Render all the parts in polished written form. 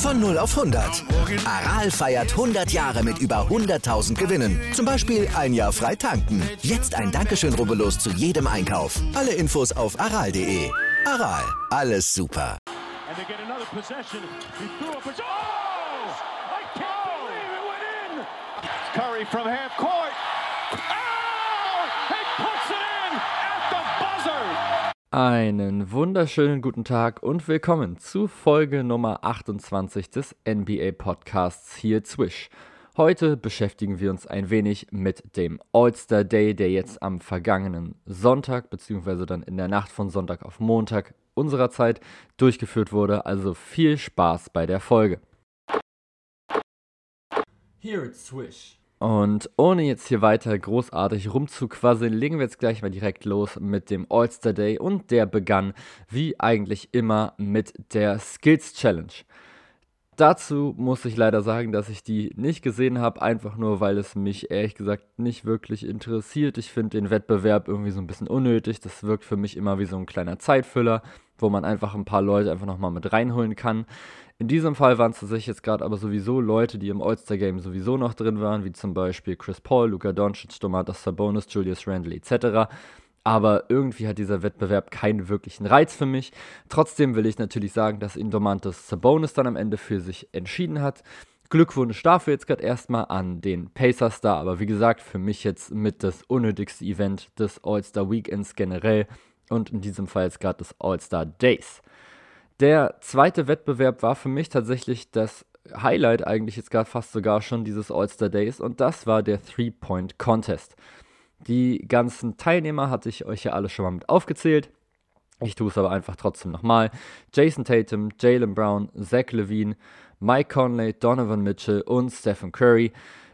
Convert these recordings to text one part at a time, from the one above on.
Von 0 auf 100. Aral feiert 100 Jahre mit über 100.000 Gewinnen. Zum Beispiel ein Jahr frei tanken. Jetzt ein Dankeschön, rubbellos zu jedem Einkauf. Alle Infos auf aral.de. Aral, alles super. Curry from half court. Oh! He puts it in at the buzzer. Einen wunderschönen guten Tag und willkommen zu Folge Nummer 28 des NBA-Podcasts hier Swish. Heute beschäftigen wir uns ein wenig mit dem All-Star Day, der jetzt am vergangenen Sonntag, beziehungsweise dann in der Nacht von Sonntag auf Montag unserer Zeit durchgeführt wurde. Also viel Spaß bei der Folge. Here at Swish. Und ohne jetzt hier weiter großartig rumzuquasseln, legen wir jetzt gleich mal direkt los mit dem All-Star Day. Und der begann, wie eigentlich immer, mit der Skills Challenge. Dazu muss ich leider sagen, dass ich die nicht gesehen habe, einfach nur, weil es mich ehrlich gesagt nicht wirklich interessiert. Ich finde den Wettbewerb irgendwie so ein bisschen unnötig. Das wirkt für mich immer wie so ein kleiner Zeitfüller, wo man einfach ein paar Leute einfach nochmal mit reinholen kann. In diesem Fall waren es tatsächlich jetzt gerade aber sowieso Leute, die im All-Star-Game sowieso noch drin waren, wie zum Beispiel Chris Paul, Luka Doncic, Domantas Sabonis, Julius Randle etc., aber irgendwie hat dieser Wettbewerb keinen wirklichen Reiz für mich. Trotzdem will ich natürlich sagen, dass ihn Domantas Sabonis dann am Ende für sich entschieden hat. Glückwunsch dafür jetzt gerade erstmal an den Pacers-Star, aber wie gesagt, für mich jetzt mit das unnötigste Event des All-Star-Weekends generell und in diesem Fall jetzt gerade des All-Star-Days. Der zweite Wettbewerb war für mich tatsächlich das Highlight eigentlich jetzt gerade fast sogar schon dieses All-Star-Days und das war der Three-Point-Contest. Die ganzen Teilnehmer hatte ich euch ja alle schon mal mit aufgezählt. Ich tue es aber einfach trotzdem nochmal. Jason Tatum, Jaylen Brown, Zach LaVine, Mike Conley, Donovan Mitchell und Stephen Curry.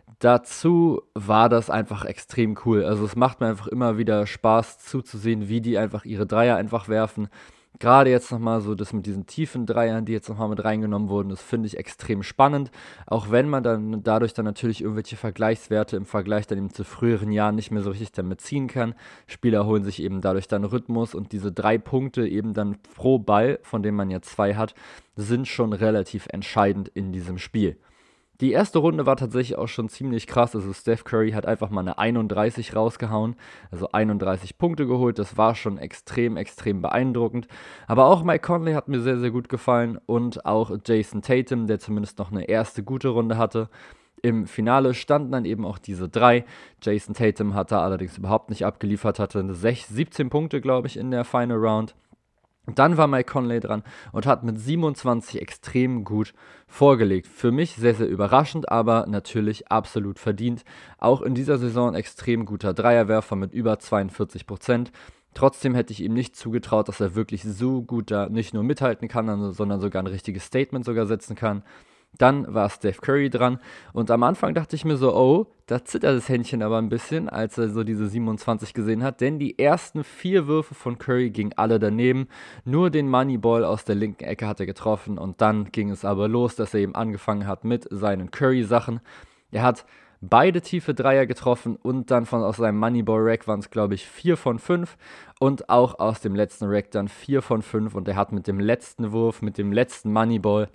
Dazu war das einfach extrem cool. Also es macht mir einfach immer wieder Spaß zuzusehen, wie die einfach ihre Dreier einfach werfen. Gerade jetzt nochmal so das mit diesen tiefen Dreiern, die jetzt nochmal mit reingenommen wurden, das finde ich extrem spannend. Auch wenn man dann dadurch dann natürlich irgendwelche Vergleichswerte im Vergleich dann eben zu früheren Jahren nicht mehr so richtig damit ziehen kann. Spieler holen sich eben dadurch dann Rhythmus und diese 3 Punkte eben dann pro Ball, von denen man ja 2 hat, sind schon relativ entscheidend in diesem Spiel. Die erste Runde war tatsächlich auch schon ziemlich krass, also Steph Curry hat einfach mal eine 31 rausgehauen, also 31 Punkte geholt, das war schon extrem, extrem beeindruckend, aber auch Mike Conley hat mir sehr, sehr gut gefallen und auch Jason Tatum, der zumindest noch eine erste gute Runde hatte. Im Finale standen dann eben auch diese 3, Jason Tatum hat da allerdings überhaupt nicht abgeliefert, hatte 17 Punkte, glaube ich, in der Final Round. Dann war Mike Conley dran und hat mit 27 extrem gut vorgelegt. Für mich sehr, sehr überraschend, aber natürlich absolut verdient. Auch in dieser Saison ein extrem guter Dreierwerfer mit über 42%. Trotzdem hätte ich ihm nicht zugetraut, dass er wirklich so gut da nicht nur mithalten kann, sondern sogar ein richtiges Statement sogar setzen kann. Dann war Steph Curry dran und am Anfang dachte ich mir so, oh, da zittert das Händchen aber ein bisschen, als er so diese 27 gesehen hat, denn die ersten 4 Würfe von Curry gingen alle daneben, nur den Moneyball aus der linken Ecke hat er getroffen und dann ging es aber los, dass er eben angefangen hat mit seinen Curry-Sachen. Er hat beide tiefe Dreier getroffen und dann aus seinem Moneyball-Rack waren es, glaube ich, 4 von 5 und auch aus dem letzten Rack dann 4 von 5 und er hat mit dem letzten Wurf, mit dem letzten Moneyball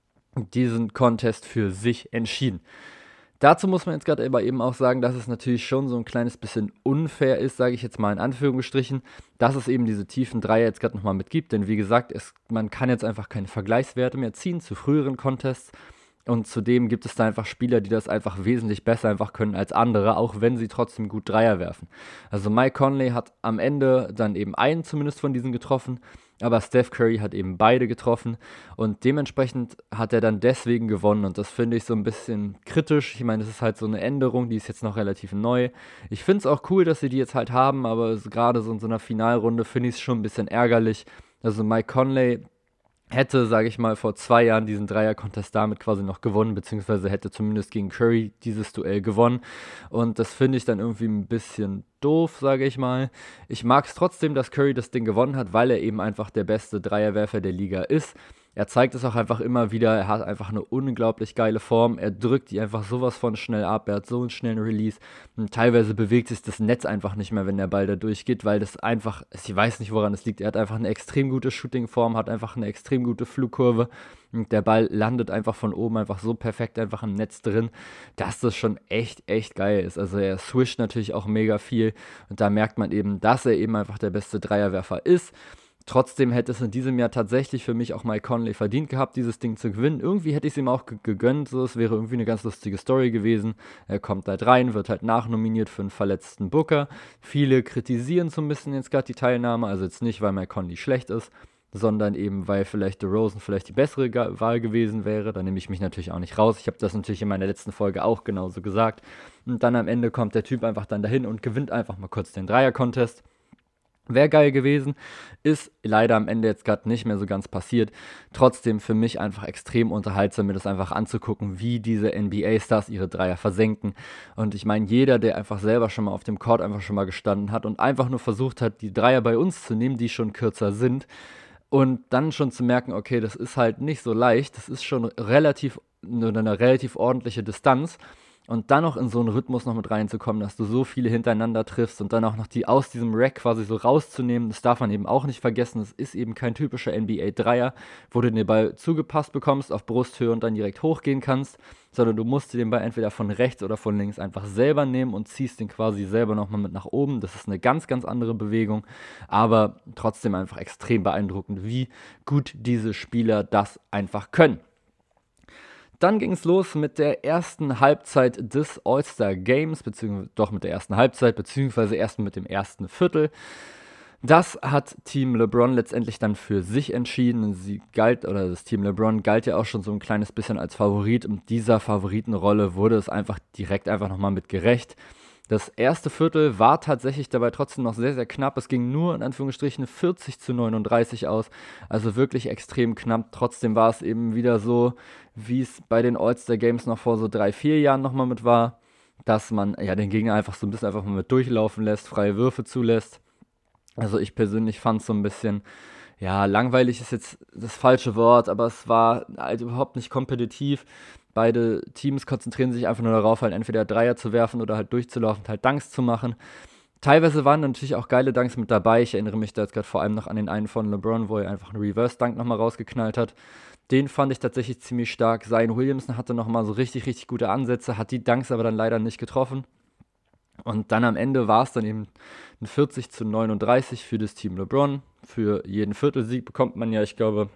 diesen Contest für sich entschieden. Dazu muss man jetzt gerade aber eben auch sagen, dass es natürlich schon so ein kleines bisschen unfair ist, sage ich jetzt mal in Anführungsstrichen, dass es eben diese tiefen Dreier jetzt gerade nochmal mitgibt, denn wie gesagt, man kann jetzt einfach keine Vergleichswerte mehr ziehen zu früheren Contests und zudem gibt es da einfach Spieler, die das einfach wesentlich besser einfach können als andere, auch wenn sie trotzdem gut Dreier werfen. Also Mike Conley hat am Ende dann eben einen zumindest von diesen getroffen, aber Steph Curry hat eben beide getroffen und dementsprechend hat er dann deswegen gewonnen und das finde ich so ein bisschen kritisch. Ich meine, das ist halt so eine Änderung, die ist jetzt noch relativ neu. Ich finde es auch cool, dass sie die jetzt halt haben, aber gerade so in so einer Finalrunde finde ich es schon ein bisschen ärgerlich. Also Mike Conley hätte, sage ich mal, vor 2 Jahren diesen Dreier-Contest damit quasi noch gewonnen, beziehungsweise hätte zumindest gegen Curry dieses Duell gewonnen. Und das finde ich dann irgendwie ein bisschen doof, sage ich mal. Ich mag es trotzdem, dass Curry das Ding gewonnen hat, weil er eben einfach der beste Dreierwerfer der Liga ist. Er zeigt es auch einfach immer wieder, er hat einfach eine unglaublich geile Form, er drückt die einfach sowas von schnell ab, er hat so einen schnellen Release und teilweise bewegt sich das Netz einfach nicht mehr, wenn der Ball da durchgeht, weil das einfach, ich weiß nicht, woran es liegt, er hat einfach eine extrem gute Shooting-Form, hat einfach eine extrem gute Flugkurve und der Ball landet einfach von oben einfach so perfekt einfach im Netz drin, dass das schon echt geil ist. Also er swisht natürlich auch mega viel und da merkt man eben, dass er eben einfach der beste Dreierwerfer ist. Trotzdem hätte es in diesem Jahr tatsächlich für mich auch Mike Conley verdient gehabt, dieses Ding zu gewinnen. Irgendwie hätte ich es ihm auch gegönnt, so, es wäre irgendwie eine ganz lustige Story gewesen. Er kommt halt rein, wird halt nachnominiert für einen verletzten Booker. Viele kritisieren so ein bisschen jetzt gerade die Teilnahme, also jetzt nicht, weil Mike Conley schlecht ist, sondern eben, weil vielleicht DeRozan vielleicht die bessere Wahl gewesen wäre. Da nehme ich mich natürlich auch nicht raus. Ich habe das natürlich in meiner letzten Folge auch genauso gesagt. Und dann am Ende kommt der Typ einfach dann dahin und gewinnt einfach mal kurz den Dreier-Contest. Wäre geil gewesen, ist leider am Ende jetzt gerade nicht mehr so ganz passiert. Trotzdem für mich einfach extrem unterhaltsam, mir das einfach anzugucken, wie diese NBA-Stars ihre Dreier versenken. Und ich meine, jeder, der einfach selber schon mal auf dem Court einfach schon mal gestanden hat und einfach nur versucht hat, die Dreier bei uns zu nehmen, die schon kürzer sind, und dann schon zu merken, okay, das ist halt nicht so leicht, das ist schon eine relativ ordentliche Distanz. Und dann noch in so einen Rhythmus noch mit reinzukommen, dass du so viele hintereinander triffst und dann auch noch die aus diesem Rack quasi so rauszunehmen, das darf man eben auch nicht vergessen. Das ist eben kein typischer NBA-Dreier, wo du den Ball zugepasst bekommst auf Brusthöhe und dann direkt hochgehen kannst, sondern du musst dir den Ball entweder von rechts oder von links einfach selber nehmen und ziehst den quasi selber nochmal mit nach oben. Das ist eine ganz andere Bewegung, aber trotzdem einfach extrem beeindruckend, wie gut diese Spieler das einfach können. Dann ging es los mit der ersten Halbzeit des All-Star Games, beziehungsweise erst mit dem ersten Viertel. Das hat Team LeBron letztendlich dann für sich entschieden. Das Team LeBron galt ja auch schon so ein kleines bisschen als Favorit. Und dieser Favoritenrolle wurde es einfach nochmal mit gerecht. Das erste Viertel war tatsächlich dabei trotzdem noch sehr knapp. Es ging nur in Anführungsstrichen 40-39 aus. Also wirklich extrem knapp. Trotzdem war es eben wieder so, wie es bei den All-Star Games noch vor so 3-4 Jahren nochmal mit war, dass man ja den Gegner einfach so ein bisschen einfach mal mit durchlaufen lässt, freie Würfe zulässt. Also ich persönlich fand es so ein bisschen, ja, langweilig ist jetzt das falsche Wort, aber es war halt überhaupt nicht kompetitiv. Beide Teams konzentrieren sich einfach nur darauf, halt entweder Dreier zu werfen oder halt durchzulaufen und halt Dunks zu machen. Teilweise waren natürlich auch geile Dunks mit dabei. Ich erinnere mich da jetzt gerade vor allem noch an den einen von LeBron, wo er einfach einen Reverse-Dunk nochmal rausgeknallt hat. Den fand ich tatsächlich ziemlich stark. Zion Williamson hatte nochmal so richtig gute Ansätze, hat die Dunks aber dann leider nicht getroffen. Und dann am Ende war es dann eben ein 40-39 für das Team LeBron. Für jeden Viertelsieg bekommt man ja, ich glaube,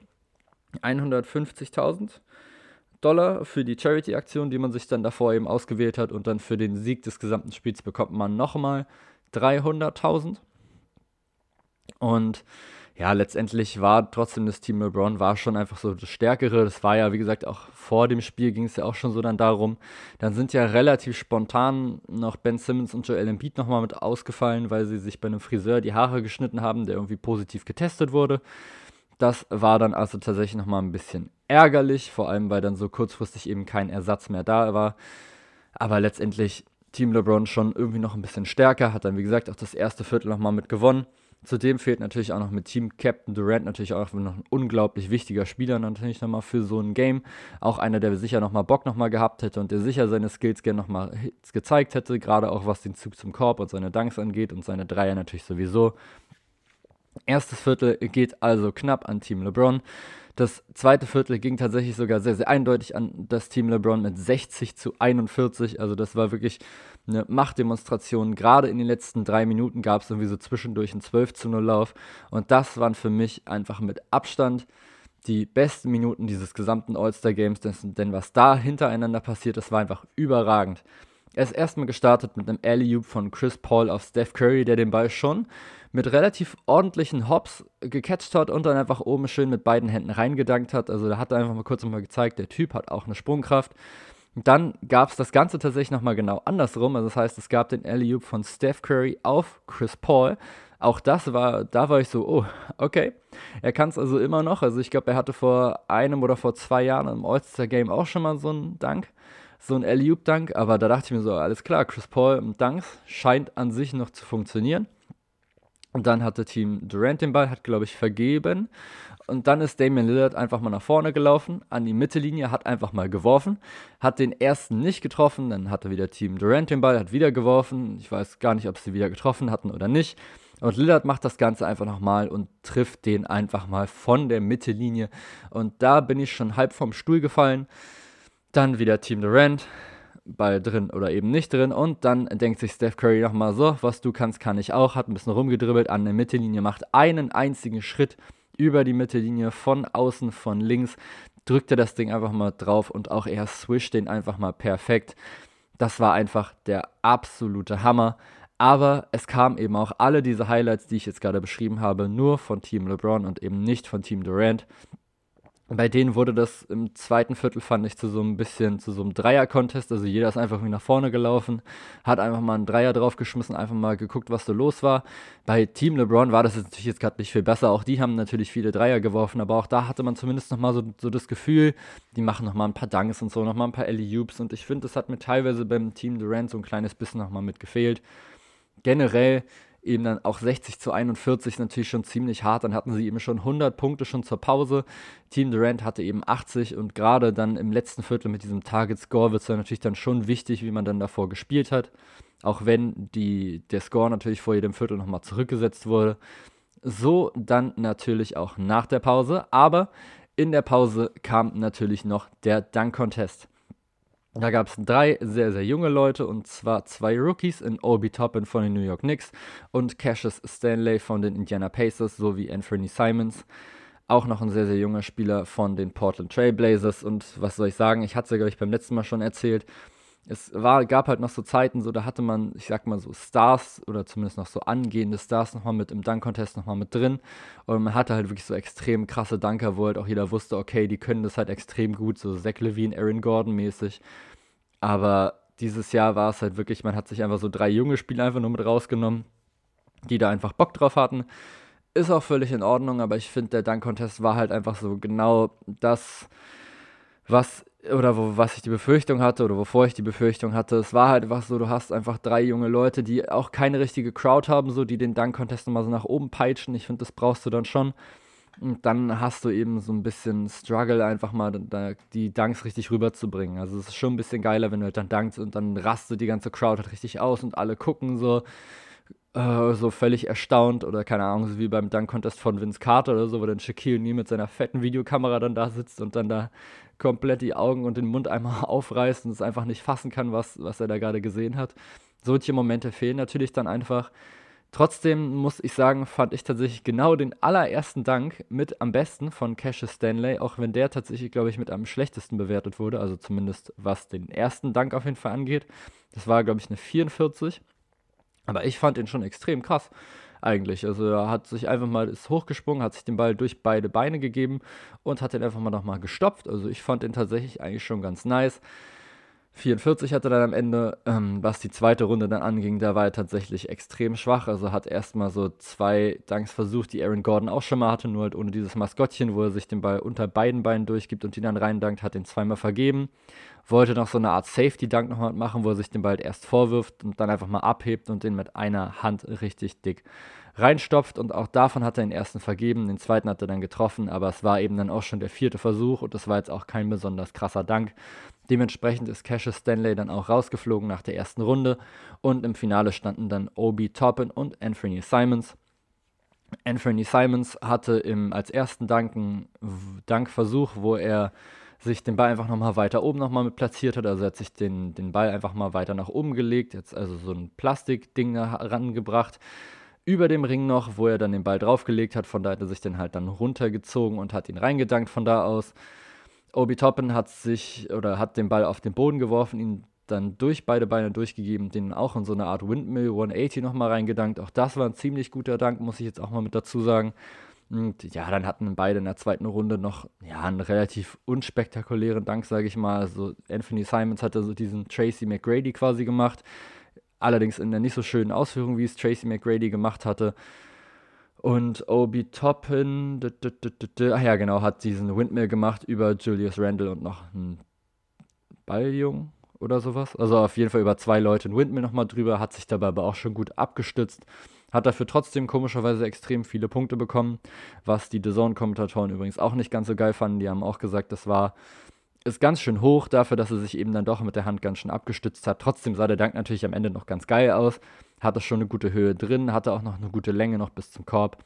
$150.000 für die Charity-Aktion, die man sich dann davor eben ausgewählt hat. Und dann für den Sieg des gesamten Spiels bekommt man nochmal 300.000. Und ja, letztendlich war trotzdem das Team LeBron war schon einfach so das Stärkere. Das war ja, wie gesagt, auch vor dem Spiel ging es ja auch schon so dann darum. Dann sind ja relativ spontan noch Ben Simmons und Joel Embiid nochmal mit ausgefallen, weil sie sich bei einem Friseur die Haare geschnitten haben, der irgendwie positiv getestet wurde. Das war dann also tatsächlich nochmal ein bisschen ärgerlich, vor allem weil dann so kurzfristig eben kein Ersatz mehr da war. Aber letztendlich Team LeBron schon irgendwie noch ein bisschen stärker, hat dann wie gesagt auch das erste Viertel nochmal mit gewonnen. Zudem fehlt natürlich auch noch mit Team Captain Durant natürlich auch noch ein unglaublich wichtiger Spieler natürlich nochmal für so ein Game. Auch einer, der sicher nochmal Bock nochmal gehabt hätte und der sicher seine Skills gerne nochmal gezeigt hätte, gerade auch was den Zug zum Korb und seine Dunks angeht und seine Dreier natürlich sowieso. Erstes Viertel geht also knapp an Team LeBron. Das zweite Viertel ging tatsächlich sogar sehr0 an das Team LeBron mit 60-41. Also das war wirklich eine Machtdemonstration. Gerade in den letzten 3 Minuten gab es irgendwie so zwischendurch einen 12-0 Lauf. Und das waren für mich einfach mit Abstand die besten Minuten dieses gesamten All-Star-Games. Denn was da hintereinander passiert, das war einfach überragend. Er ist erstmal gestartet mit einem Alley-Oop von Chris Paul auf Steph Curry, der den Ball schon mit relativ ordentlichen Hops gecatcht hat und dann einfach oben schön mit beiden Händen reingedankt hat. Also da hat er einfach mal kurz nochmal gezeigt, der Typ hat auch eine Sprungkraft. Dann gab es das Ganze tatsächlich nochmal genau andersrum. Also das heißt, es gab den Alley-Oop von Steph Curry auf Chris Paul. Auch da war ich so, oh, okay. Er kann es also immer noch. Also ich glaube, er hatte vor 1 oder vor 2 Jahren im All-Star-Game auch schon mal so einen Dunk. So ein Alley-Oop-Dunk. Aber da dachte ich mir so, alles klar, Chris Paul im Dunks scheint an sich noch zu funktionieren. Und dann hatte Team Durant den Ball, hat, glaube ich, vergeben. Und dann ist Damian Lillard einfach mal nach vorne gelaufen, an die Mittellinie, hat einfach mal geworfen, hat den ersten nicht getroffen, dann hatte wieder Team Durant den Ball, hat wieder geworfen. Ich weiß gar nicht, ob sie wieder getroffen hatten oder nicht. Und Lillard macht das Ganze einfach nochmal und trifft den einfach mal von der Mittellinie. Und da bin ich schon halb vom Stuhl gefallen. Dann wieder Team Durant, Ball drin oder eben nicht drin. Und dann denkt sich Steph Curry nochmal so, was du kannst, kann ich auch. Hat ein bisschen rumgedribbelt an der Mittellinie, macht einen einzigen Schritt über die Mittellinie, von außen, von links, drückt er das Ding einfach mal drauf und auch er swischt den einfach mal perfekt. Das war einfach der absolute Hammer. Aber es kamen eben auch alle diese Highlights, die ich jetzt gerade beschrieben habe, nur von Team LeBron und eben nicht von Team Durant. Bei denen wurde das im zweiten Viertel, fand ich, zu so einem Dreier-Contest. Also jeder ist einfach wie nach vorne gelaufen, hat einfach mal einen Dreier draufgeschmissen, einfach mal geguckt, was so los war. Bei Team LeBron war das natürlich jetzt gerade nicht viel besser. Auch die haben natürlich viele Dreier geworfen, aber auch da hatte man zumindest nochmal so das Gefühl, die machen nochmal ein paar Dunks und so, nochmal ein paar Alley-Oops. Und ich finde, das hat mir teilweise beim Team Durant so ein kleines bisschen nochmal mit gefehlt. Generell eben dann auch 60-41 natürlich schon ziemlich hart. Dann hatten sie eben schon 100 Punkte schon zur Pause. Team Durant hatte eben 80 und gerade dann im letzten Viertel mit diesem Target Score wird es dann natürlich dann schon wichtig, wie man dann davor gespielt hat. Auch wenn der Score natürlich vor jedem Viertel nochmal zurückgesetzt wurde. So dann natürlich auch nach der Pause. Aber in der Pause kam natürlich noch der Dunk-Contest. Da gab es 3 sehr, sehr junge Leute, und zwar 2 Rookies in Obi Toppin von den New York Knicks und Cassius Stanley von den Indiana Pacers sowie Anthony Simons. Auch noch ein sehr, sehr junger Spieler von den Portland Trail Blazers. Und was soll ich sagen, ich hatte es ja, glaube ich, beim letzten Mal schon erzählt, gab halt noch so Zeiten, so da hatte man, ich sag mal so Stars oder zumindest noch so angehende Stars nochmal mit im Dunk-Contest nochmal mit drin, und man hatte halt wirklich so extrem krasse Dunker, wo halt auch jeder wusste, okay, die können das halt extrem gut, so Zach LaVine, Aaron Gordon mäßig, aber dieses Jahr war es halt wirklich, man hat sich einfach so 3 junge Spieler einfach nur mit rausgenommen, die da einfach Bock drauf hatten. Ist auch völlig in Ordnung, aber ich finde, der Dunk-Contest war halt einfach so genau das, was ich die Befürchtung hatte oder wovor ich die Befürchtung hatte. Es war halt einfach so, du hast einfach 3 junge Leute, die auch keine richtige Crowd haben, so, die den Dunk-Contest nochmal so nach oben peitschen. Ich finde, das brauchst du dann schon. Und dann hast du eben so ein bisschen Struggle, einfach mal die Dunks richtig rüberzubringen. Also es ist schon ein bisschen geiler, wenn du halt dann dunkst und dann rastet die ganze Crowd halt richtig aus und alle gucken so völlig erstaunt oder keine Ahnung, so wie beim Dunk-Contest von Vince Carter oder so, wo dann Shaquille O'Neal mit seiner fetten Videokamera dann da sitzt und dann da komplett die Augen und den Mund einmal aufreißt und es einfach nicht fassen kann, was er da gerade gesehen hat. Solche Momente fehlen natürlich dann einfach. Trotzdem muss ich sagen, fand ich tatsächlich genau den allerersten Dunk mit am besten von Cassius Stanley, auch wenn der tatsächlich, glaube ich, mit am schlechtesten bewertet wurde, also zumindest was den ersten Dunk auf jeden Fall angeht. Das war, glaube ich, eine 44. Aber ich fand ihn schon extrem krass, eigentlich. Also er hat sich einfach mal, ist hochgesprungen, hat sich den Ball durch beide Beine gegeben und hat den einfach mal nochmal gestopft. Also ich fand den tatsächlich eigentlich schon ganz nice. 44 hatte dann am Ende, was die zweite Runde dann anging, da war er tatsächlich extrem schwach. Also hat erstmal so 2 Dunks versucht, die Aaron Gordon auch schon mal hatte, nur halt ohne dieses Maskottchen, wo er sich den Ball unter beiden Beinen durchgibt und ihn dann reindankt, hat den zweimal vergeben. Wollte noch so eine Art Safety-Dunk nochmal machen, wo er sich den Ball erst vorwirft und dann einfach mal abhebt und den mit einer Hand richtig dick reinstopft. Und auch davon hat er den ersten vergeben, den zweiten hat er dann getroffen, aber es war eben dann auch schon der 4. Versuch und das war jetzt auch kein besonders krasser Dunk. Dementsprechend ist Cassius Stanley dann auch rausgeflogen nach der ersten Runde und im Finale standen dann Obi Toppin und Anthony Simons. Anthony Simons hatte als ersten Dunk einen Dankversuch, wo er sich den Ball einfach nochmal weiter oben nochmal mit platziert hat. Also er hat sich den Ball einfach mal weiter nach oben gelegt, jetzt also so ein Plastikding herangebracht, über dem Ring noch, wo er dann den Ball draufgelegt hat. Von da hat er sich dann halt dann runtergezogen und hat ihn reingedankt von da aus. Obi Toppin hat den Ball auf den Boden geworfen, ihn dann durch beide Beine durchgegeben, den auch in so eine Art Windmill 180 nochmal reingedankt. Auch das war ein ziemlich guter Dank, muss ich jetzt auch mal mit dazu sagen. Und ja, dann hatten beide in der zweiten Runde noch einen relativ unspektakulären Dank, sage ich mal. Also Anthony Simons hatte so diesen Tracy McGrady quasi gemacht, allerdings in der nicht so schönen Ausführung, wie es Tracy McGrady gemacht hatte. Und Obi Toppin, hat diesen Windmill gemacht über Julius Randle und noch einen Balljung oder sowas. Also auf jeden Fall über 2 Leute einen Windmill nochmal drüber, hat sich dabei aber auch schon gut abgestützt. Hat dafür trotzdem komischerweise extrem viele Punkte bekommen, was die DAZN-Kommentatoren übrigens auch nicht ganz so geil fanden. Die haben auch gesagt, ist ganz schön hoch dafür, dass er sich eben dann doch mit der Hand ganz schön abgestützt hat. Trotzdem sah der Dank natürlich am Ende noch ganz geil aus. Hatte schon eine gute Höhe drin, hatte auch noch eine gute Länge noch bis zum Korb.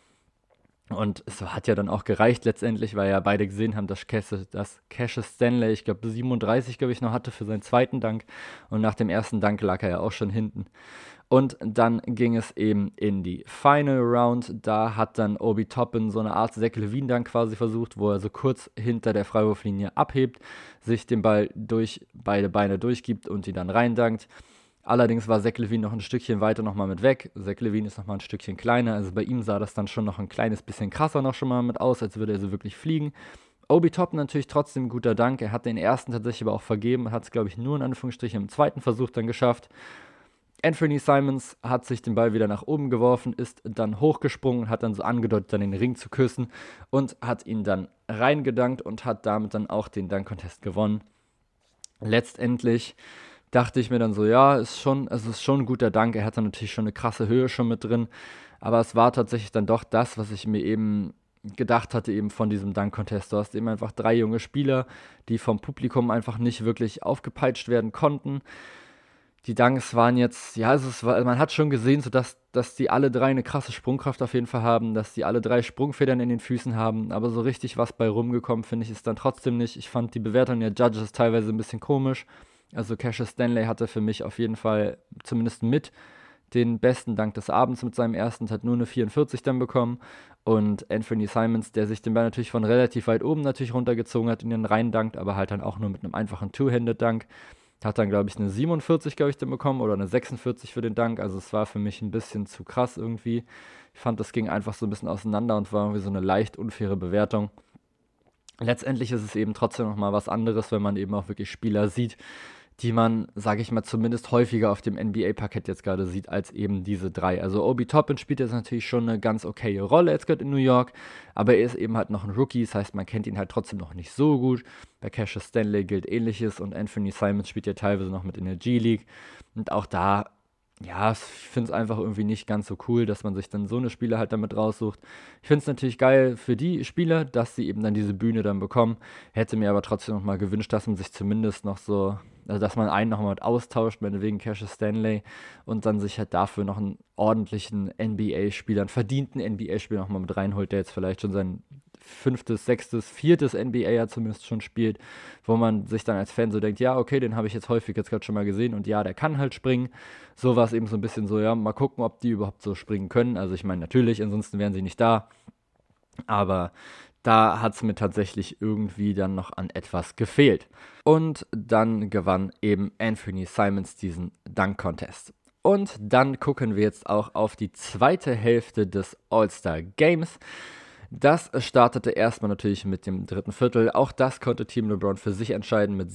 Und es hat ja dann auch gereicht letztendlich, weil ja beide gesehen haben, dass Cassius Stanley, ich glaube 37, noch hatte für seinen zweiten Dank. Und nach dem ersten Dank lag er ja auch schon hinten. Und dann ging es eben in die Final Round. Da hat dann Obi Toppin so eine Art Zach LaVine-Dank quasi versucht, wo er so kurz hinter der Freiwurflinie abhebt, sich den Ball durch beide Beine durchgibt und ihn dann reindankt. Allerdings war Zach LaVine noch ein Stückchen weiter nochmal mit weg. Zach LaVine ist nochmal ein Stückchen kleiner, also bei ihm sah das dann schon noch ein kleines bisschen krasser noch schon mal mit aus, als würde er so wirklich fliegen. Obi Toppin natürlich trotzdem ein guter Dank. Er hat den ersten tatsächlich aber auch vergeben, hat es glaube ich nur in Anführungsstrichen im zweiten Versuch dann geschafft. Anthony Simons hat sich den Ball wieder nach oben geworfen, ist dann hochgesprungen, hat dann so angedeutet, dann den Ring zu küssen und hat ihn dann reingedankt und hat damit dann auch den Dunk-Contest gewonnen. Letztendlich dachte ich mir dann so, ja, es ist schon ein guter Dank. Er hatte natürlich schon eine krasse Höhe schon mit drin, aber es war tatsächlich dann doch das, was ich mir eben gedacht hatte eben von diesem Dunk-Contest. Du hast eben einfach 3 junge Spieler, die vom Publikum einfach nicht wirklich aufgepeitscht werden konnten. Die Dunks waren jetzt, ja, man hat schon gesehen, so dass die alle 3 eine krasse Sprungkraft auf jeden Fall haben, dass die alle 3 Sprungfedern in den Füßen haben, aber so richtig was bei rumgekommen, finde ich, ist dann trotzdem nicht. Ich fand die Bewertung der Judges teilweise ein bisschen komisch. Also Cassius Stanley hatte für mich auf jeden Fall zumindest mit den besten Dank des Abends mit seinem ersten, hat nur eine 44 dann bekommen. Und Anthony Simons, der sich den Ball natürlich von relativ weit oben natürlich runtergezogen hat, in den reindankt, aber halt dann auch nur mit einem einfachen Two-Handed-Dank. Hat dann, glaube ich, eine 47, dann bekommen oder eine 46 für den Dank. Also es war für mich ein bisschen zu krass irgendwie. Ich fand, das ging einfach so ein bisschen auseinander und war irgendwie so eine leicht unfaire Bewertung. Letztendlich ist es eben trotzdem nochmal was anderes, wenn man eben auch wirklich Spieler sieht, die man, sage ich mal, zumindest häufiger auf dem NBA-Parkett jetzt gerade sieht, als eben diese 3. Also Obi Toppin spielt jetzt natürlich schon eine ganz okaye Rolle jetzt gerade in New York, aber er ist eben halt noch ein Rookie, das heißt, man kennt ihn halt trotzdem noch nicht so gut. Bei Cassius Stanley gilt Ähnliches und Anthony Simons spielt ja teilweise noch mit in der G-League und auch da, ja, ich finde es einfach irgendwie nicht ganz so cool, dass man sich dann so eine Spieler halt damit raussucht. Ich finde es natürlich geil für die Spieler, dass sie eben dann diese Bühne dann bekommen. Hätte mir aber trotzdem noch mal gewünscht, dass man sich zumindest noch so, also dass man einen nochmal austauscht, meinetwegen Cassius Stanley und dann sich halt dafür noch einen ordentlichen NBA-Spieler, einen verdienten NBA-Spieler nochmal mit reinholt, der jetzt vielleicht schon sein 5., 6., 4. NBA ja zumindest schon spielt, wo man sich dann als Fan so denkt, ja, okay, den habe ich jetzt häufig jetzt gerade schon mal gesehen und ja, der kann halt springen. So war es eben so ein bisschen so, ja, mal gucken, ob die überhaupt so springen können. Also ich meine, natürlich, ansonsten wären sie nicht da, aber da hat es mir tatsächlich irgendwie dann noch an etwas gefehlt. Und dann gewann eben Anthony Simons diesen Dunk-Contest. Und dann gucken wir jetzt auch auf die zweite Hälfte des All-Star-Games. Das startete erstmal natürlich mit dem 3. Viertel. Auch das konnte Team LeBron für sich entscheiden mit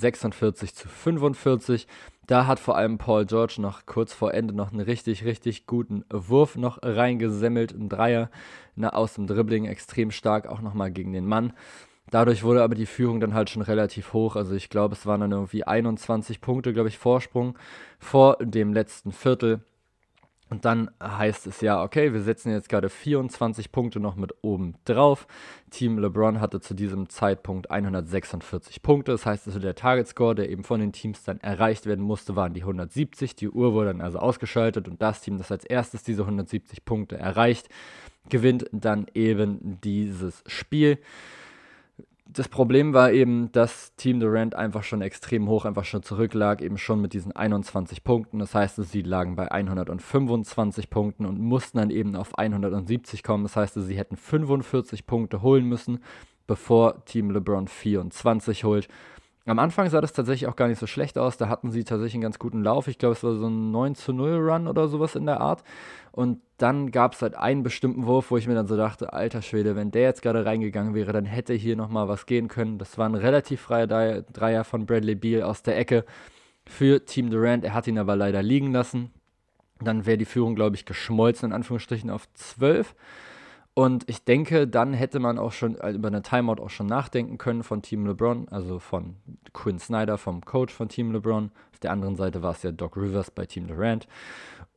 46-45. Da hat vor allem Paul George noch kurz vor Ende noch einen richtig, richtig guten Wurf noch reingesemmelt. Ein Dreier aus dem Dribbling, extrem stark, auch nochmal gegen den Mann. Dadurch wurde aber die Führung dann halt schon relativ hoch. Also ich glaube, es waren dann irgendwie 21 Punkte, glaube ich, Vorsprung vor dem letzten Viertel. Und dann heißt es ja, okay, wir setzen jetzt gerade 24 Punkte noch mit oben drauf. Team LeBron hatte zu diesem Zeitpunkt 146 Punkte. Das heißt also, der Target-Score, der eben von den Teams dann erreicht werden musste, waren die 170. Die Uhr wurde dann also ausgeschaltet und das Team, das als erstes diese 170 Punkte erreicht, gewinnt dann eben dieses Spiel. Das Problem war eben, dass Team Durant einfach schon extrem hoch, einfach schon zurücklag, eben schon mit diesen 21 Punkten. Das heißt, sie lagen bei 125 Punkten und mussten dann eben auf 170 kommen. Das heißt, sie hätten 45 Punkte holen müssen, bevor Team LeBron 24 holt. Am Anfang sah das tatsächlich auch gar nicht so schlecht aus. Da hatten sie tatsächlich einen ganz guten Lauf. Ich glaube, es war so ein 9-0-Run oder sowas in der Art. Und dann gab es halt einen bestimmten Wurf, wo ich mir dann so dachte, alter Schwede, wenn der jetzt gerade reingegangen wäre, dann hätte hier nochmal was gehen können. Das war ein relativ freier Dreier von Bradley Beal aus der Ecke für Team Durant. Er hat ihn aber leider liegen lassen. Dann wäre die Führung, glaube ich, geschmolzen, in Anführungsstrichen, auf 12. Und ich denke, dann hätte man auch schon über eine Timeout auch schon nachdenken können von Team LeBron, also von Quinn Snyder, vom Coach von Team LeBron. Auf der anderen Seite war es ja Doc Rivers bei Team Durant.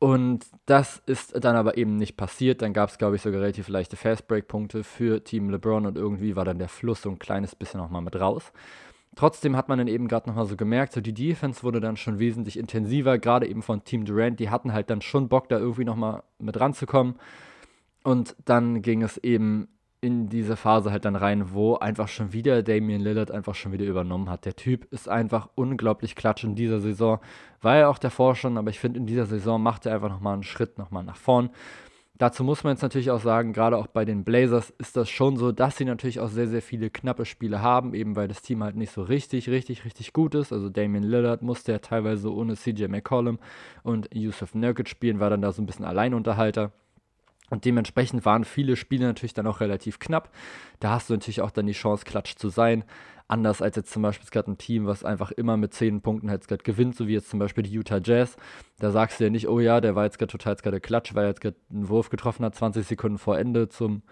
Und das ist dann aber eben nicht passiert. Dann gab es, glaube ich, sogar relativ leichte Fastbreak-Punkte für Team LeBron und irgendwie war dann der Fluss so ein kleines bisschen nochmal mit raus. Trotzdem hat man dann eben gerade nochmal so gemerkt, so die Defense wurde dann schon wesentlich intensiver, gerade eben von Team Durant. Die hatten halt dann schon Bock, da irgendwie nochmal mit ranzukommen. Und dann ging es eben in diese Phase halt dann rein, wo einfach schon wieder Damian Lillard einfach schon wieder übernommen hat. Der Typ ist einfach unglaublich klatsch in dieser Saison. War ja auch davor schon, aber ich finde, in dieser Saison macht er einfach nochmal einen Schritt nochmal nach vorn. Dazu muss man jetzt natürlich auch sagen, gerade auch bei den Blazers ist das schon so, dass sie natürlich auch sehr, sehr viele knappe Spiele haben, eben weil das Team halt nicht so richtig gut ist. Also Damian Lillard musste ja teilweise ohne CJ McCollum und Jusuf Nurkic spielen, war dann da so ein bisschen Alleinunterhalter. Und dementsprechend waren viele Spiele natürlich dann auch relativ knapp. Da hast du natürlich auch dann die Chance, klatsch zu sein. Anders als jetzt zum Beispiel gerade ein Team, was einfach immer mit 10 Punkten halt gerade gewinnt, so wie jetzt zum Beispiel die Utah Jazz. Da sagst du ja nicht, oh ja, der war jetzt gerade total gerade klatsch, weil er jetzt gerade einen Wurf getroffen hat, 20 Sekunden vor Ende zum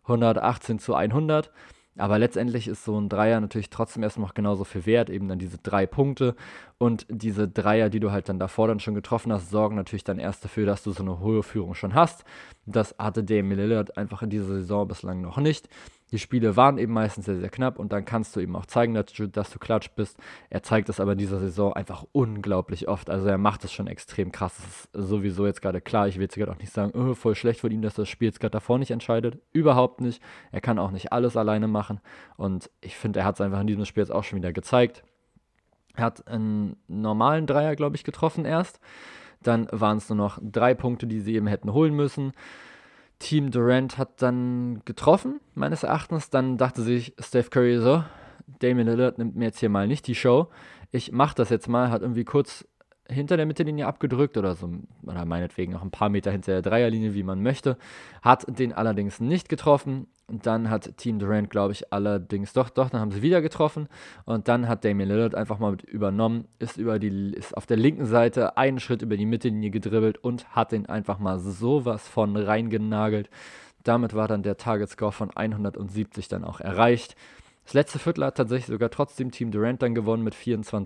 118:100. Aber letztendlich ist so ein Dreier natürlich trotzdem erstmal noch genauso viel wert, eben dann diese 3 Punkte. Und diese Dreier, die du halt dann davor dann schon getroffen hast, sorgen natürlich dann erst dafür, dass du so eine hohe Führung schon hast. Das hatte Damian Lillard einfach in dieser Saison bislang noch nicht. Die Spiele waren eben meistens sehr, sehr knapp und dann kannst du eben auch zeigen, dass du klatsch bist. Er zeigt das aber in dieser Saison einfach unglaublich oft. Also er macht das schon extrem krass. Das ist sowieso jetzt gerade klar. Ich will jetzt gerade auch nicht sagen, oh, voll schlecht von ihm, dass das Spiel jetzt gerade davor nicht entscheidet. Überhaupt nicht. Er kann auch nicht alles alleine machen. Und ich finde, er hat es einfach in diesem Spiel jetzt auch schon wieder gezeigt. Er hat einen normalen Dreier, glaube ich, getroffen erst. Dann waren es nur noch 3 Punkte, die sie eben hätten holen müssen. Team Durant hat dann getroffen, meines Erachtens. Dann dachte sich Steph Curry so, Damian Lillard nimmt mir jetzt hier mal nicht die Show. Ich mache das jetzt mal, hat irgendwie kurz hinter der Mittellinie abgedrückt oder so, oder meinetwegen auch ein paar Meter hinter der Dreierlinie, wie man möchte. Hat den allerdings nicht getroffen. Und dann hat Team Durant, glaube ich, allerdings doch, dann haben sie wieder getroffen. Und dann hat Damian Lillard einfach mal mit übernommen, ist auf der linken Seite einen Schritt über die Mittellinie gedribbelt und hat den einfach mal sowas von reingenagelt. Damit war dann der Target-Score von 170 dann auch erreicht. Das letzte Viertel hat tatsächlich sogar trotzdem Team Durant dann gewonnen mit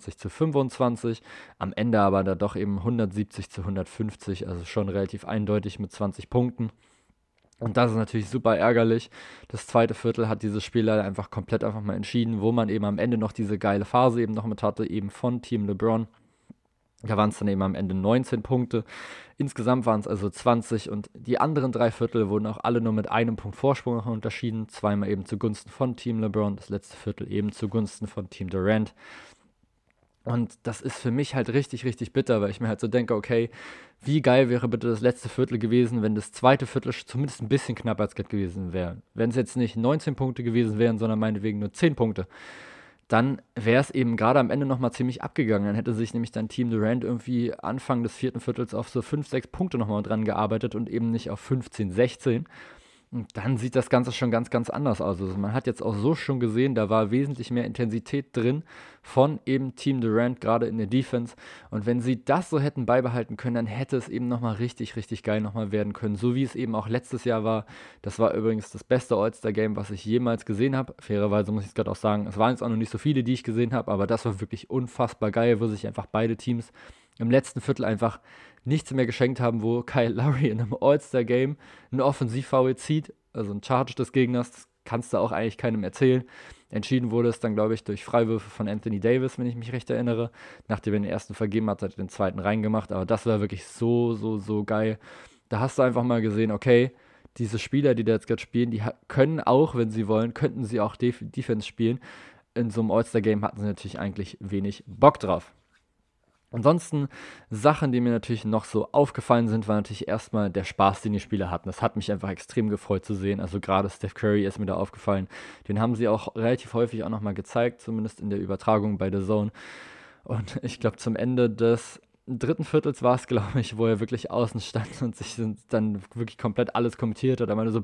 24:25. Am Ende aber da doch eben 170:150, also schon relativ eindeutig mit 20 Punkten. Und das ist natürlich super ärgerlich. Das zweite Viertel hat dieses Spiel leider einfach komplett einfach mal entschieden, wo man eben am Ende noch diese geile Phase eben noch mit hatte, eben von Team LeBron. Da waren es dann eben am Ende 19 Punkte. Insgesamt waren es also 20 und die anderen 3 Viertel wurden auch alle nur mit einem Punkt Vorsprung noch unterschieden. Zweimal eben zugunsten von Team LeBron, das letzte Viertel eben zugunsten von Team Durant. Und das ist für mich halt richtig, richtig bitter, weil ich mir halt so denke, okay, wie geil wäre bitte das letzte Viertel gewesen, wenn das zweite Viertel zumindest ein bisschen knapper als gewesen wäre. Wenn es jetzt nicht 19 Punkte gewesen wären, sondern meinetwegen nur 10 Punkte. Dann wäre es eben gerade am Ende nochmal ziemlich abgegangen. Dann hätte sich nämlich dann Team Durant irgendwie Anfang des 4. Viertels auf so 5, 6 Punkte nochmal dran gearbeitet und eben nicht auf 15, 16. Und dann sieht das Ganze schon ganz, ganz anders aus. Also man hat jetzt auch so schon gesehen, da war wesentlich mehr Intensität drin von eben Team Durant, gerade in der Defense. Und wenn sie das so hätten beibehalten können, dann hätte es eben nochmal richtig, richtig geil nochmal werden können. So wie es eben auch letztes Jahr war. Das war übrigens das beste All-Star-Game, was ich jemals gesehen habe. Fairerweise muss ich es gerade auch sagen, es waren jetzt auch noch nicht so viele, die ich gesehen habe, aber das war wirklich unfassbar geil, wo sich einfach beide Teams im letzten Viertel einfach nichts mehr geschenkt haben, wo Kyle Lowry in einem All-Star-Game einen Offensivfoul zieht, also ein Charge des Gegners, das kannst du auch eigentlich keinem erzählen. Entschieden wurde es dann, glaube ich, durch Freiwürfe von Anthony Davis, wenn ich mich recht erinnere. Nachdem er den ersten vergeben hat, hat er den zweiten reingemacht, aber das war wirklich so geil. Da hast du einfach mal gesehen, okay, diese Spieler, die da jetzt gerade spielen, die können auch, wenn sie wollen, könnten sie auch Defense spielen. In so einem All-Star-Game hatten sie natürlich eigentlich wenig Bock drauf. Ansonsten Sachen, die mir natürlich noch so aufgefallen sind, war natürlich erstmal der Spaß, den die Spieler hatten. Das hat mich einfach extrem gefreut zu sehen. Also gerade Steph Curry ist mir da aufgefallen. Den haben sie auch relativ häufig auch nochmal gezeigt, zumindest in der Übertragung bei The Zone. Und ich glaube, zum Ende des 3. Viertels war es, glaube ich, wo er wirklich außen stand und sich dann wirklich komplett alles kommentiert hat. Er meinte so,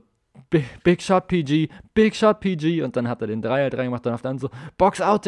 Big Shot PG, Big Shot PG und dann hat er den Dreier gemacht, dann auf der anderen so, Box out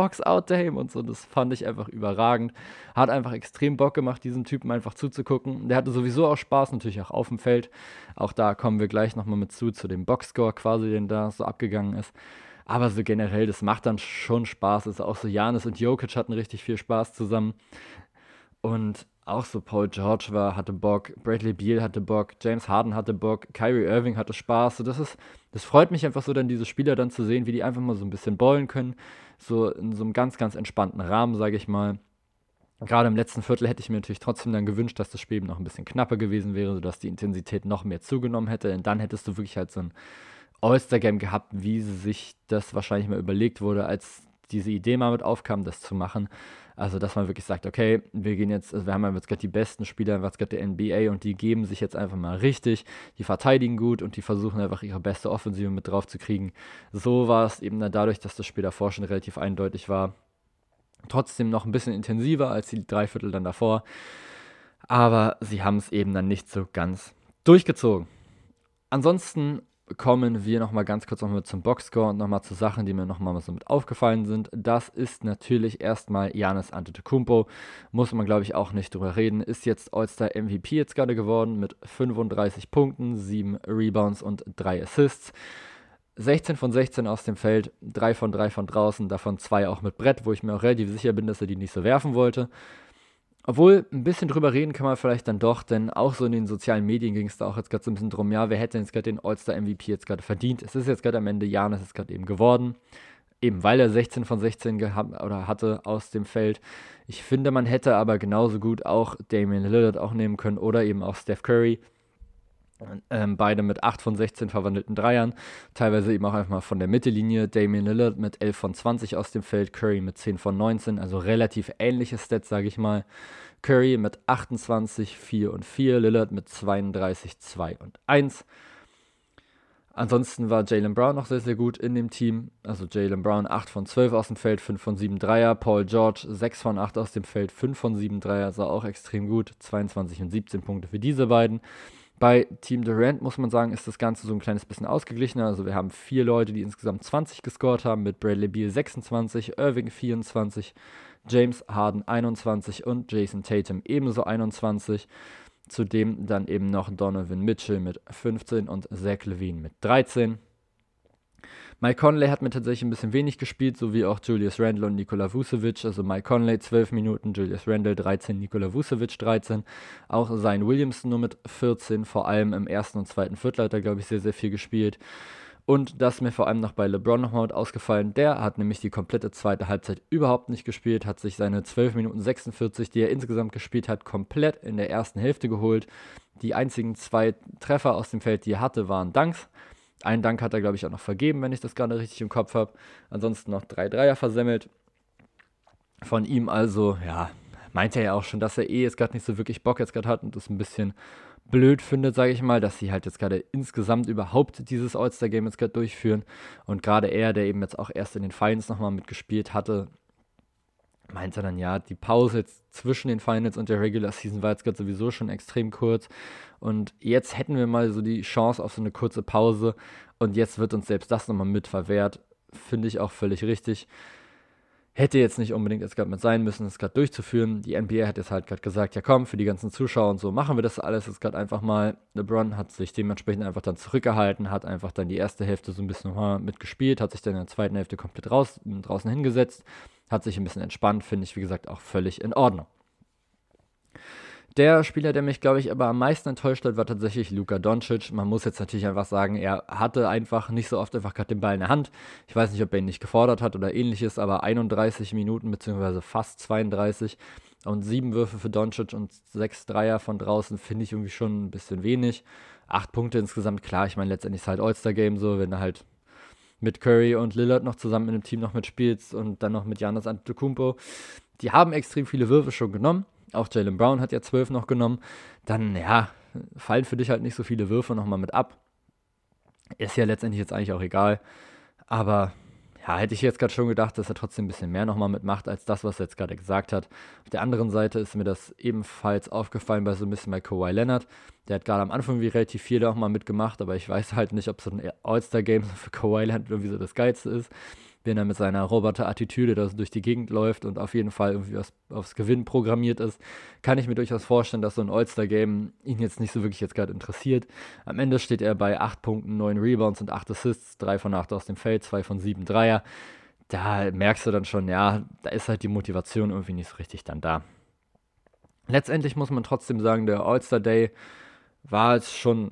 Dame und so, das fand ich einfach überragend, hat einfach extrem Bock gemacht, diesem Typen einfach zuzugucken, der hatte sowieso auch Spaß, natürlich auch auf dem Feld, auch da kommen wir gleich nochmal mit zu dem Boxscore quasi, den da so abgegangen ist, aber so generell, das macht dann schon Spaß, also auch so Giannis und Jokic hatten richtig viel Spaß zusammen und auch so Paul George hatte Bock, Bradley Beal hatte Bock, James Harden hatte Bock, Kyrie Irving hatte Spaß. So, das freut mich einfach so, dann diese Spieler dann zu sehen, wie die einfach mal so ein bisschen ballen können. So in so einem ganz, ganz entspannten Rahmen, sage ich mal. Gerade im letzten Viertel hätte ich mir natürlich trotzdem dann gewünscht, dass das Spiel noch ein bisschen knapper gewesen wäre, sodass die Intensität noch mehr zugenommen hätte. Und dann hättest du wirklich halt so ein All-Star-Game gehabt, wie sich das wahrscheinlich mal überlegt wurde, als diese Idee mal mit aufkam, das zu machen. Also, dass man wirklich sagt, okay, wir haben jetzt gerade die besten Spieler, was gerade der NBA und die geben sich jetzt einfach mal richtig, die verteidigen gut und die versuchen einfach ihre beste Offensive mit drauf zu kriegen. So war es eben dann dadurch, dass das Spiel davor schon relativ eindeutig war. Trotzdem noch ein bisschen intensiver als die 3/4 dann davor. Aber sie haben es eben dann nicht so ganz durchgezogen. Ansonsten kommen wir nochmal ganz kurz noch mit zum Boxscore und nochmal zu Sachen, die mir nochmal so mit aufgefallen sind. Das ist natürlich erstmal Giannis Antetokounmpo. Muss man, glaube ich, auch nicht drüber reden. Ist jetzt All-Star MVP jetzt gerade geworden mit 35 Punkten, 7 Rebounds und 3 Assists. 16 von 16 aus dem Feld, 3 von 3 von draußen, davon 2 auch mit Brett, wo ich mir auch relativ sicher bin, dass er die nicht so werfen wollte. Obwohl, ein bisschen drüber reden kann man vielleicht dann doch, denn auch so in den sozialen Medien ging es da auch jetzt gerade so ein bisschen drum, ja, wer hätte jetzt gerade den All-Star-MVP jetzt gerade verdient? Es ist jetzt gerade am Ende Giannis ist gerade eben geworden, eben weil er 16 von 16 hatte aus dem Feld. Ich finde, man hätte aber genauso gut auch Damian Lillard auch nehmen können oder eben auch Steph Curry. Beide mit 8 von 16 verwandelten Dreiern, teilweise eben auch einfach mal von der Mittellinie. Damian Lillard mit 11 von 20 aus dem Feld, Curry mit 10 von 19, also relativ ähnliche Stats, sage ich mal. Curry mit 28, 4 und 4, Lillard mit 32, 2 und 1. Ansonsten war Jaylen Brown noch sehr, sehr gut in dem Team. Also Jaylen Brown 8 von 12 aus dem Feld, 5 von 7 Dreier. Paul George 6 von 8 aus dem Feld, 5 von 7 Dreier, also auch extrem gut. 22 und 17 Punkte für diese beiden. Bei Team Durant muss man sagen, ist das Ganze so ein kleines bisschen ausgeglichener. Also wir haben 4 Leute, die insgesamt 20 gescored haben, mit Bradley Beal 26, Irving 24, James Harden 21 und Jason Tatum ebenso 21. Zudem dann eben noch Donovan Mitchell mit 15 und Zach LaVine mit 13. Mike Conley hat mir tatsächlich ein bisschen wenig gespielt, so wie auch Julius Randle und Nikola Vucevic. Also Mike Conley 12 Minuten, Julius Randle 13, Nikola Vucevic 13. Auch Zion Williamson nur mit 14, vor allem im ersten und zweiten Viertel hat er, glaube ich, sehr, sehr viel gespielt. Und das ist mir vor allem noch bei LeBron nochmal ausgefallen. Der hat nämlich die komplette zweite Halbzeit überhaupt nicht gespielt, hat sich seine 12 Minuten 46, die er insgesamt gespielt hat, komplett in der ersten Hälfte geholt. Die einzigen 2 Treffer aus dem Feld, die er hatte, waren Dunks. Einen Dank hat er, glaube ich, auch noch vergeben, wenn ich das gerade richtig im Kopf habe. Ansonsten noch 3 Dreier versemmelt. Von ihm also, ja, meinte er ja auch schon, dass er jetzt gerade nicht so wirklich Bock jetzt gerade hat und das ein bisschen blöd findet, sage ich mal, dass sie halt jetzt gerade insgesamt überhaupt dieses All-Star-Game jetzt gerade durchführen. Und gerade er, der eben jetzt auch erst in den Finals nochmal mitgespielt hatte, meinte dann, ja, die Pause jetzt zwischen den Finals und der Regular Season war jetzt gerade sowieso schon extrem kurz und jetzt hätten wir mal so die Chance auf so eine kurze Pause und jetzt wird uns selbst das nochmal mit verwehrt, finde ich auch völlig richtig. Hätte jetzt nicht unbedingt jetzt gerade mit sein müssen, das gerade durchzuführen. Die NBA hat jetzt halt gerade gesagt, ja komm, für die ganzen Zuschauer und so machen wir das alles jetzt gerade einfach mal. LeBron hat sich dementsprechend einfach dann zurückgehalten, hat einfach dann die erste Hälfte so ein bisschen nochmal mitgespielt, hat sich dann in der zweiten Hälfte komplett draußen hingesetzt, hat sich ein bisschen entspannt, finde ich, wie gesagt, auch völlig in Ordnung. Der Spieler, der mich, glaube ich, aber am meisten enttäuscht hat, war tatsächlich Luka Doncic. Man muss jetzt natürlich einfach sagen, er hatte einfach nicht so oft einfach gerade den Ball in der Hand. Ich weiß nicht, ob er ihn nicht gefordert hat oder ähnliches, aber 31 Minuten bzw. fast 32 und 7 Würfe für Doncic und 6 Dreier von draußen finde ich irgendwie schon ein bisschen wenig. 8 Punkte insgesamt, klar, ich meine, letztendlich ist es halt All-Star-Game so, wenn er halt mit Curry und Lillard noch zusammen in einem Team noch mitspielst und dann noch mit Giannis Antetokounmpo. Die haben extrem viele Würfe schon genommen. Auch Jaylen Brown hat ja 12 noch genommen. Dann, ja, fallen für dich halt nicht so viele Würfe nochmal mit ab. Ist ja letztendlich jetzt eigentlich auch egal. Aber ja, hätte ich jetzt gerade schon gedacht, dass er trotzdem ein bisschen mehr nochmal mitmacht, als das, was er jetzt gerade gesagt hat. Auf der anderen Seite ist mir das ebenfalls aufgefallen bei so ein bisschen bei Kawhi Leonard. Der hat gerade am Anfang wie relativ viel da auch mal mitgemacht, aber ich weiß halt nicht, ob so ein All-Star-Game für Kawhi Leonard irgendwie so das Geilste ist. Wenn er mit seiner Roboter-Attitüde da so durch die Gegend läuft und auf jeden Fall irgendwie aufs Gewinnen programmiert ist, kann ich mir durchaus vorstellen, dass so ein All-Star-Game ihn jetzt nicht so wirklich jetzt gerade interessiert. Am Ende steht er bei 8 Punkten, 9 Rebounds und 8 Assists, 3 von 8 aus dem Feld, 2 von 7 Dreier. Da merkst du dann schon, ja, da ist halt die Motivation irgendwie nicht so richtig dann da. Letztendlich muss man trotzdem sagen, der All-Star Day war jetzt schon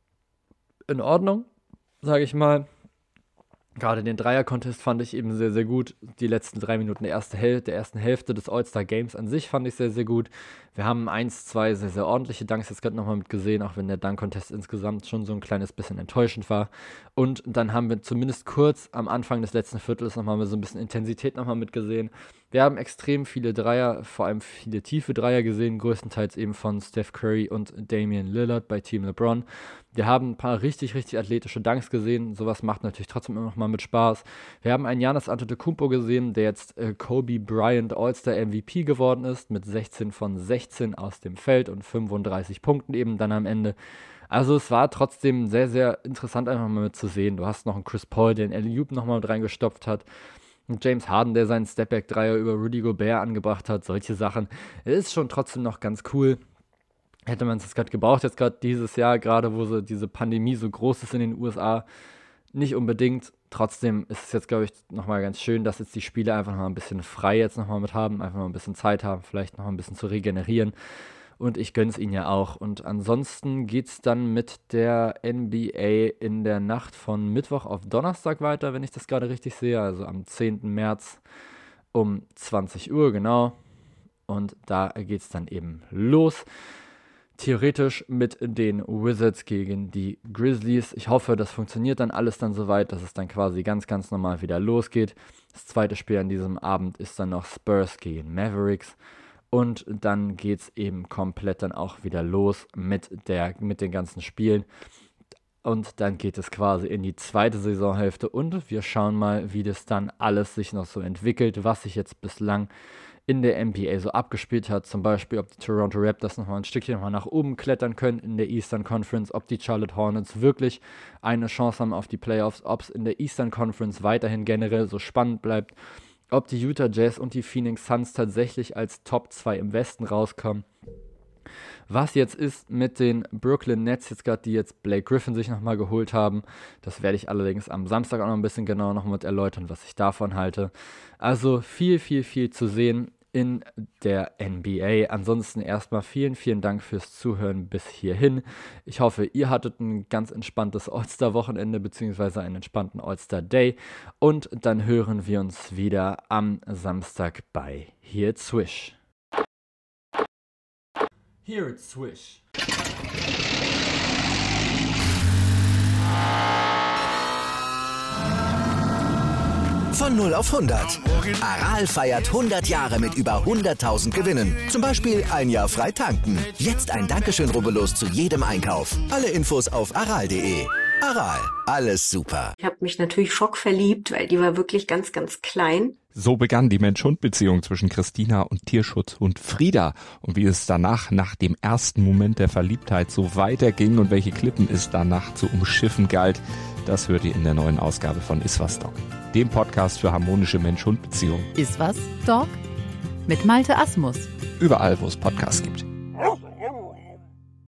in Ordnung, sage ich mal. Gerade den Dreier-Contest fand ich eben sehr, sehr gut. Die letzten 3 Minuten der ersten Hälfte des All-Star-Games an sich fand ich sehr, sehr gut. Wir haben 1, 2 sehr, sehr ordentliche Dunks jetzt gerade nochmal mit gesehen, auch wenn der Dunk-Contest insgesamt schon so ein kleines bisschen enttäuschend war. Und dann haben wir zumindest kurz am Anfang des letzten Viertels nochmal so ein bisschen Intensität nochmal mitgesehen. Wir haben extrem viele Dreier, vor allem viele tiefe Dreier gesehen, größtenteils eben von Steph Curry und Damian Lillard bei Team LeBron. Wir haben ein paar richtig, richtig athletische Dunks gesehen. Sowas macht natürlich trotzdem immer noch mal mit Spaß. Wir haben einen Giannis Antetokounmpo gesehen, der jetzt Kobe Bryant All-Star MVP geworden ist, mit 16 von 16 aus dem Feld und 35 Punkten eben dann am Ende. Also es war trotzdem sehr, sehr interessant einfach mal mit zu sehen. Du hast noch einen Chris Paul, der den Alley-Oop nochmal mit reingestopft hat. Und James Harden, der seinen Stepback-Dreier über Rudy Gobert angebracht hat. Solche Sachen. Ist schon trotzdem noch ganz cool. Hätte man es jetzt gerade gebraucht, jetzt gerade dieses Jahr, gerade wo so diese Pandemie so groß ist in den USA, nicht unbedingt. Trotzdem ist es jetzt, glaube ich, nochmal ganz schön, dass jetzt die Spieler einfach noch mal ein bisschen frei jetzt nochmal mit haben, einfach mal ein bisschen Zeit haben, vielleicht noch ein bisschen zu regenerieren. Und ich gönne es ihnen ja auch. Und ansonsten geht es dann mit der NBA in der Nacht von Mittwoch auf Donnerstag weiter, wenn ich das gerade richtig sehe. Also am 10. März um 20 Uhr, genau. Und da geht es dann eben los. Theoretisch mit den Wizards gegen die Grizzlies. Ich hoffe, das funktioniert dann alles dann soweit, dass es dann quasi ganz, ganz normal wieder losgeht. Das zweite Spiel an diesem Abend ist dann noch Spurs gegen Mavericks. Und dann geht es eben komplett dann auch wieder los mit den ganzen Spielen. Und dann geht es quasi in die zweite Saisonhälfte. Und wir schauen mal, wie das dann alles sich noch so entwickelt, was sich jetzt bislang in der NBA so abgespielt hat. Zum Beispiel, ob die Toronto Raptors nochmal ein Stückchen nochmal nach oben klettern können in der Eastern Conference, ob die Charlotte Hornets wirklich eine Chance haben auf die Playoffs, ob es in der Eastern Conference weiterhin generell so spannend bleibt, ob die Utah Jazz und die Phoenix Suns tatsächlich als Top 2 im Westen rauskommen. Was jetzt ist mit den Brooklyn Nets, jetzt gerade die jetzt Blake Griffin sich nochmal geholt haben, das werde ich allerdings am Samstag auch noch ein bisschen genauer noch mit erläutern, was ich davon halte. Also viel, viel, viel zu sehen in der NBA. Ansonsten erstmal vielen, vielen Dank fürs Zuhören bis hierhin. Ich hoffe, ihr hattet ein ganz entspanntes All-Star-Wochenende bzw. einen entspannten All-Star-Day und dann hören wir uns wieder am Samstag bei Hear It Swish. Hear It Swish. Von 0 auf 100. Aral feiert 100 Jahre mit über 100.000 Gewinnen. Zum Beispiel ein Jahr frei tanken. Jetzt ein Dankeschön, rubbellos zu jedem Einkauf. Alle Infos auf aral.de. Aral, alles super. Ich habe mich natürlich schockverliebt, weil die war wirklich ganz, ganz klein. So begann die Mensch-Hund-Beziehung zwischen Christina und Tierschutzhund Frieda. Und wie es danach, nach dem ersten Moment der Verliebtheit, so weiterging und welche Klippen es danach zu umschiffen galt, das hört ihr in der neuen Ausgabe von Iswas Dog, dem Podcast für harmonische Mensch-Hund-Beziehungen. Iswas Dog? Mit Malte Asmus. Überall, wo es Podcasts gibt.